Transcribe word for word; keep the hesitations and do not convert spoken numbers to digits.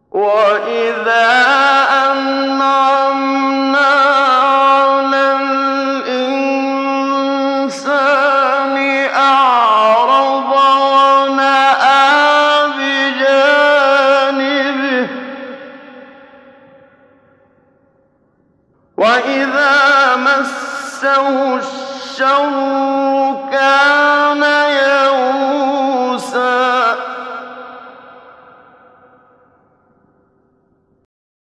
وَإِذَا أَنْعَمْنَا عَلَى الْإِنسَانِ أَعْرَضَ وَنَأَىٰ بِجَانِبِهِ ۖ وَإِذَا مَسَّهُ الشَّرُّ كَانَ